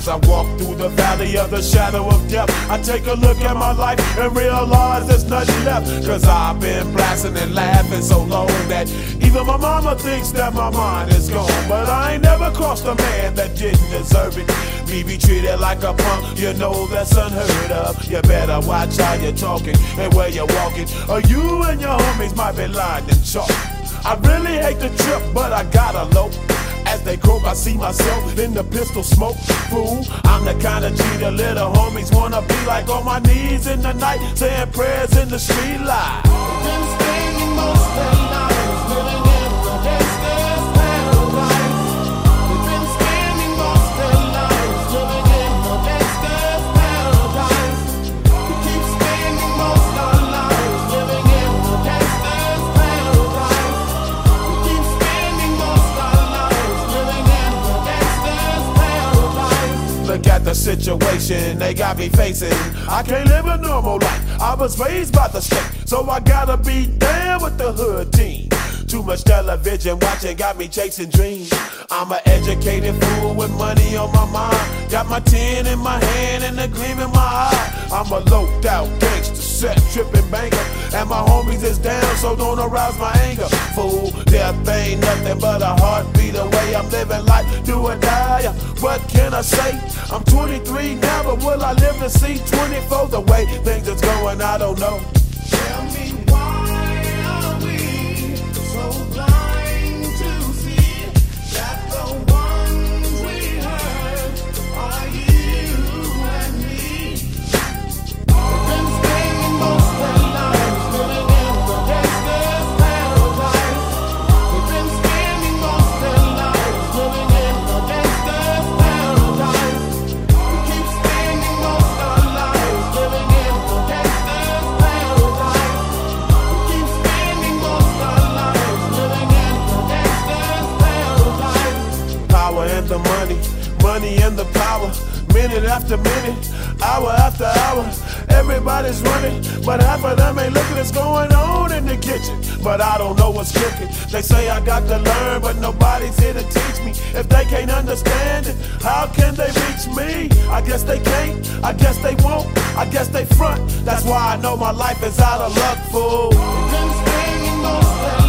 As I walk through the valley of the shadow of death, I take a look at my life and realize there's nothing left. Cause I've been blasting and laughing so long that even my mama thinks that my mind is gone. But I ain't never crossed a man that didn't deserve it. Me be treated like a punk, you know that's unheard of. You better watch how you're talking and where you're walking, or you and your homies might be lying in chalk. I really hate the trip, but I gotta low. As they croak, I see myself in the pistol smoke. Fool, I'm the kind of G the little homies wanna be like, on my knees in the night, saying prayers in the street light. Been spending most of their lives living in the gangster's paradise. We've been spending most of their lives living in the gangster's paradise. We keep spending most of our lives living in the gangster's paradise. We keep spending most of our lives living in the gangster's paradise. Look at the situation they got me facing. I can't live a normal life. I was raised by the state, so I gotta be down with the hood team. Too much television watching got me chasing dreams. I'm an educated fool with money on my mind. Got my tin in my hand and a gleam in my eye. I'm a loped out gangster, set tripping banker, and my homies is down, so don't arouse my anger. Fool, death ain't nothing but a heartbeat away. I'm living life, do or die. What can I say? I'm 23 now, but will I live to see 24? The way things is going, I don't know. Tell me, why are we so blind to see that the ones we hurt are you and me? We've been spending most of our lives living in the gangster's paradise. We've been spending most of our lives living in the gangster's paradise. We keep spending most of our lives living in the gangster's paradise. We keep spending most of our lives living in the gangster's paradise. Power and the money, money and the power. Minute after minute, hour after hour, everybody's running, but half of them ain't looking what's going on in the kitchen. But I don't know what's cooking. They say I got to learn, but nobody's here to teach me. If they can't understand it, how can they reach me? I guess they can't, I guess they won't, I guess they front. That's why I know my life is out of luck, fool. We've been spending most of